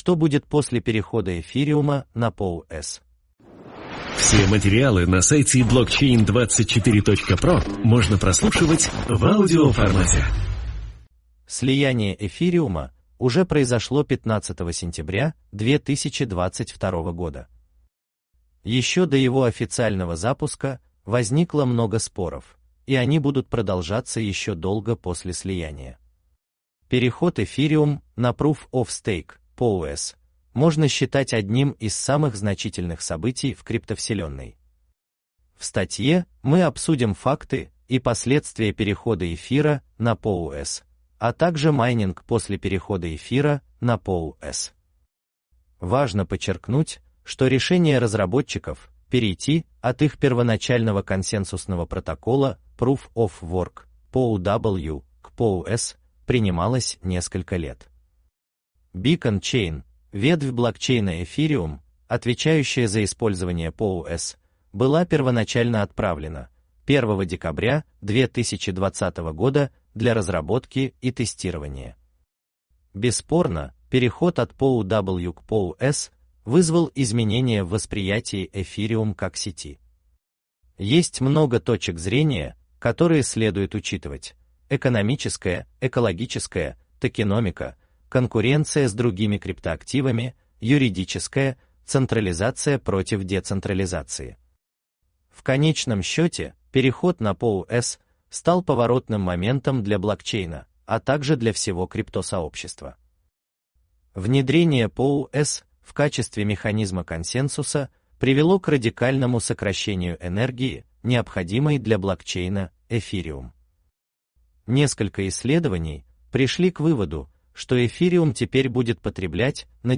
Что будет после перехода эфириума на POS? Все материалы на сайте blockchain24.pro можно прослушивать в аудиоформате. Слияние эфириума уже произошло 15 сентября 2022 года. Еще до его официального запуска возникло много споров, и они будут продолжаться еще долго после слияния. Переход эфириум на Proof of Stake, POS, можно считать одним из самых значительных событий в криптовселенной. В статье мы обсудим факты и последствия перехода эфира на POS, а также майнинг после перехода эфира на POS. Важно подчеркнуть, что решение разработчиков перейти от их первоначального консенсусного протокола Proof of Work, POW, к POS принималось несколько лет. Beacon Chain, ветвь блокчейна Ethereum, отвечающая за использование POS, была первоначально отправлена 1 декабря 2020 года для разработки и тестирования. Бесспорно, переход от POW к POS вызвал изменения в восприятии Ethereum как сети. Есть много точек зрения, которые следует учитывать: экономическая, экологическая, токеномика, конкуренция с другими криптоактивами, юридическая, централизация против децентрализации. В конечном счете, переход на POS стал поворотным моментом для блокчейна, а также для всего криптосообщества. Внедрение POS в качестве механизма консенсуса привело к радикальному сокращению энергии, необходимой для блокчейна Ethereum. Несколько исследований пришли к выводу, что Ethereum теперь будет потреблять на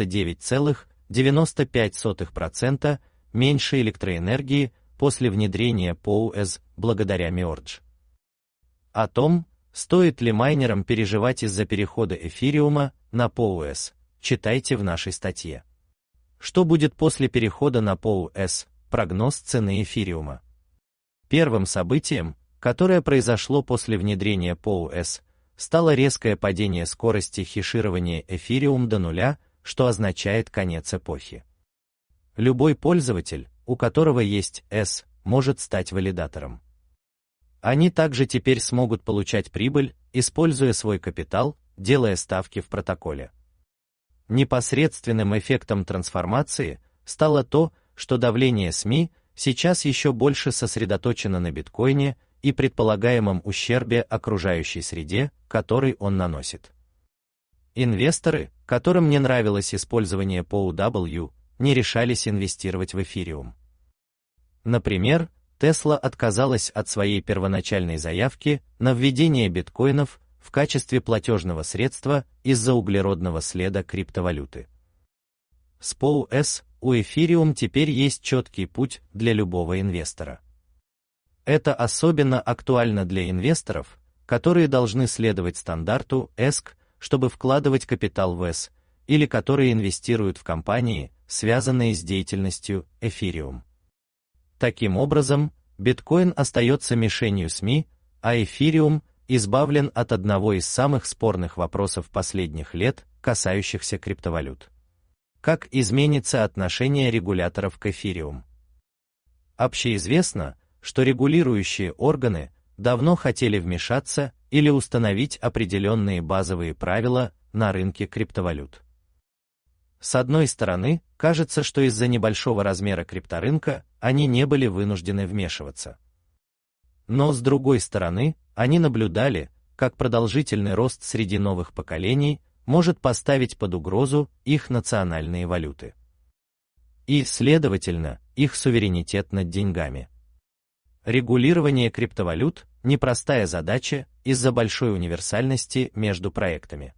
99,95% меньше электроэнергии после внедрения POS благодаря Merge. О том, стоит ли майнерам переживать из-за перехода эфириума на POS, читайте в нашей статье. Что будет после перехода на POS? Прогноз цены эфириума. Первым событием, которое произошло после внедрения POS, стало резкое падение скорости хеширования Ethereum до нуля, что означает конец эпохи. Любой пользователь, у которого есть S, может стать валидатором. Они также теперь смогут получать прибыль, используя свой капитал, делая ставки в протоколе. Непосредственным эффектом трансформации стало то, что давление СМИ сейчас еще больше сосредоточено на биткоине и предполагаемом ущербе окружающей среде, который он наносит. Инвесторы, которым не нравилось использование POW, не решались инвестировать в эфириум. Например, Tesla отказалась от своей первоначальной заявки на введение биткоинов в качестве платежного средства из-за углеродного следа криптовалюты. С POS у Ethereum теперь есть четкий путь для любого инвестора. Это особенно актуально для инвесторов, которые должны следовать стандарту ESG, чтобы вкладывать капитал в ETH, или которые инвестируют в компании, связанные с деятельностью Ethereum. Таким образом, биткоин остается мишенью СМИ, а Ethereum избавлен от одного из самых спорных вопросов последних лет, касающихся криптовалют. Как изменится отношение регуляторов к Ethereum? Общеизвестно, что регулирующие органы давно хотели вмешаться или установить определенные базовые правила на рынке криптовалют. С одной стороны, кажется, что из-за небольшого размера крипторынка они не были вынуждены вмешиваться. Но с другой стороны, они наблюдали, как продолжительный рост среди новых поколений может поставить под угрозу их национальные валюты. И, следовательно, их суверенитет над деньгами. Регулирование криптовалют – непростая задача из-за большой универсальности между проектами.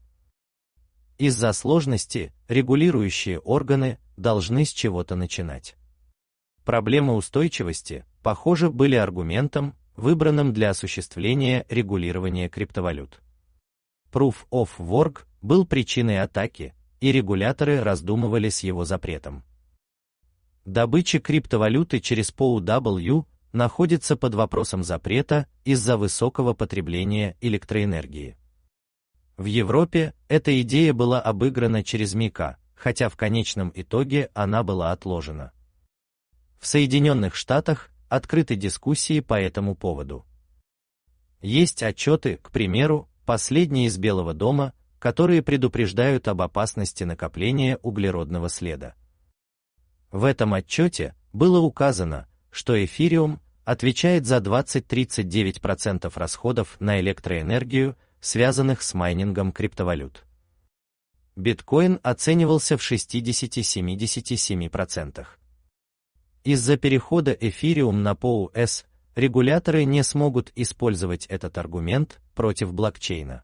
Из-за сложности регулирующие органы должны с чего-то начинать. Проблемы устойчивости, похоже, были аргументом, выбранным для осуществления регулирования криптовалют. Proof of Work был причиной атаки, и регуляторы раздумывали с его запретом. Добыча криптовалюты через POW находится под вопросом запрета из-за высокого потребления электроэнергии. В Европе эта идея была обыграна через МИКа, хотя в конечном итоге она была отложена. В Соединенных Штатах открыты дискуссии по этому поводу. Есть отчеты, к примеру, последний из Белого дома, которые предупреждают об опасности накопления углеродного следа. В этом отчете было указано, что эфириум отвечает за 20-39% расходов на электроэнергию, связанных с майнингом криптовалют. Биткоин оценивался в 60-77%. Из-за перехода эфириум на PoS регуляторы не смогут использовать этот аргумент против блокчейна.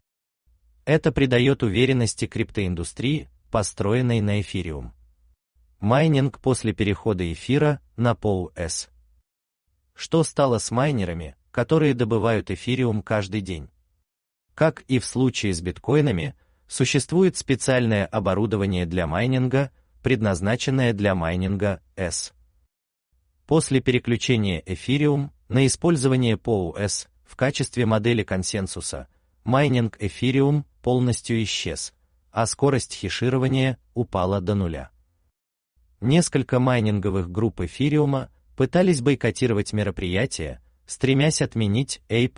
Это придает уверенности криптоиндустрии, построенной на эфириум. Майнинг после перехода эфира на PoS. Что стало с майнерами, которые добывают эфириум каждый день? Как и в случае с биткоинами, существует специальное оборудование для майнинга, предназначенное для майнинга S. После переключения эфириум на использование PoS в качестве модели консенсуса, майнинг эфириум полностью исчез, а скорость хеширования упала до нуля. Несколько майнинговых групп эфириума пытались бойкотировать мероприятие, стремясь отменить APE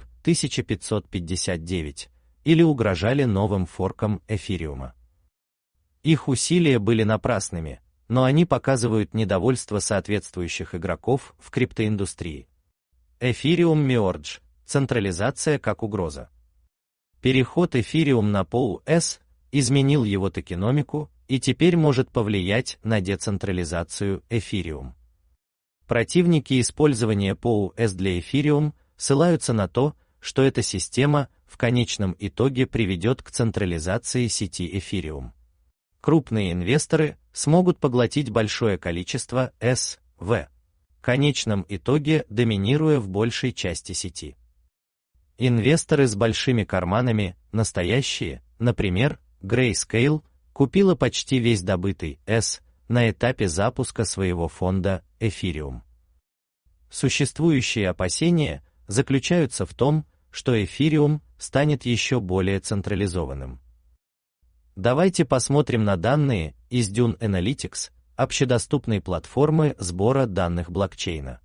1559, или угрожали новым форком эфириума. Их усилия были напрасными, но они показывают недовольство соответствующих игроков в криптоиндустрии. Ethereum Merge – централизация как угроза. Переход эфириум на PoS изменил его токеномику и теперь может повлиять на децентрализацию эфириум. Противники использования PoS для эфириум ссылаются на то, что эта система в конечном итоге приведет к централизации сети эфириум. Крупные инвесторы смогут поглотить большое количество S, в конечном итоге доминируя в большей части сети. Инвесторы с большими карманами, настоящие, например, Grayscale, купила почти весь добытый S на этапе запуска своего фонда Ethereum. Существующие опасения заключаются в том, что Ethereum станет еще более централизованным. Давайте посмотрим на данные из Dune Analytics, общедоступной платформы сбора данных блокчейна.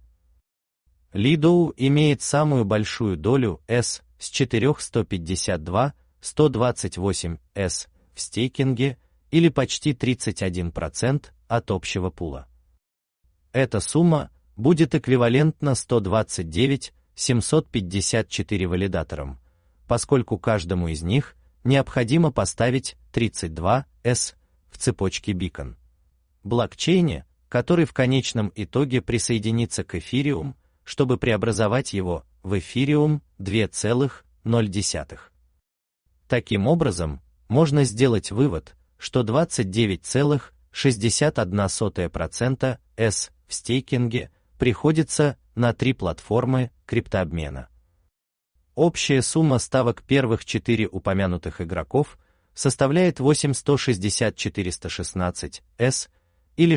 Lido имеет самую большую долю S с 128 S в стейкинге или почти 31% от общего пула. Эта сумма будет эквивалентна 129 754 валидаторам, поскольку каждому из них необходимо поставить 32 S в цепочке Beacon. Блокчейне, который в конечном итоге присоединится к Ethereum, чтобы преобразовать его в Ethereum 2,0. Таким образом, можно сделать вывод, что 29,61% S в стейкинге приходится на 3 платформы криптообмена. Общая сумма ставок первых 4 упомянутых игроков составляет 8,160,416 S или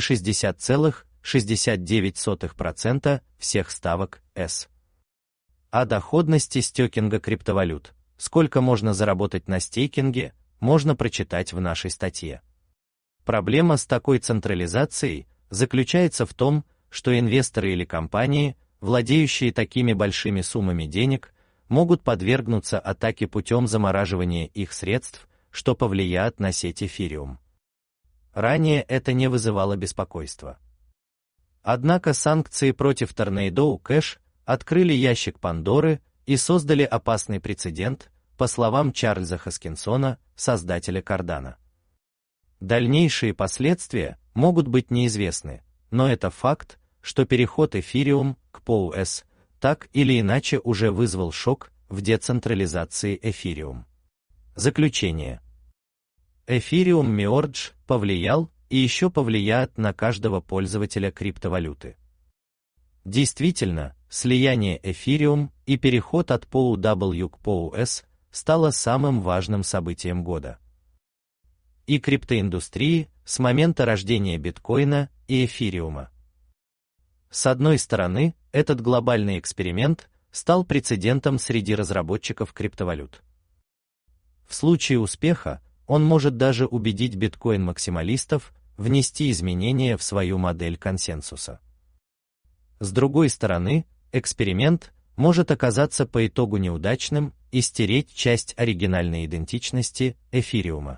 60,69% всех ставок S. О доходности стейкинга криптовалют, сколько можно заработать на стейкинге, можно прочитать в нашей статье. Проблема с такой централизацией заключается в том, что инвесторы или компании, владеющие такими большими суммами денег, могут подвергнуться атаке путем замораживания их средств, что повлияет на сеть Ethereum. Ранее это не вызывало беспокойства. Однако санкции против Tornado Cash открыли ящик Пандоры и создали опасный прецедент, по словам Чарльза Хаскинсона, создателя Cardano. Дальнейшие последствия могут быть неизвестны, но это факт, что переход Ethereum к PoS так или иначе уже вызвал шок в децентрализации Ethereum. Заключение. Ethereum Merge повлиял и еще повлияет на каждого пользователя криптовалюты. Действительно, слияние Ethereum и переход от POW к PoS стало самым важным событием года. И криптоиндустрии с момента рождения биткоина и эфириума. С одной стороны, этот глобальный эксперимент стал прецедентом среди разработчиков криптовалют. В случае успеха он может даже убедить биткоин-максималистов внести изменения в свою модель консенсуса. С другой стороны, эксперимент может оказаться по итогу неудачным и стереть часть оригинальной идентичности эфириума.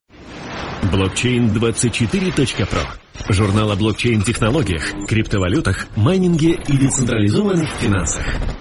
Blockchain24.pro. Журнал о блокчейн-технологиях, криптовалютах, майнинге и децентрализованных финансах.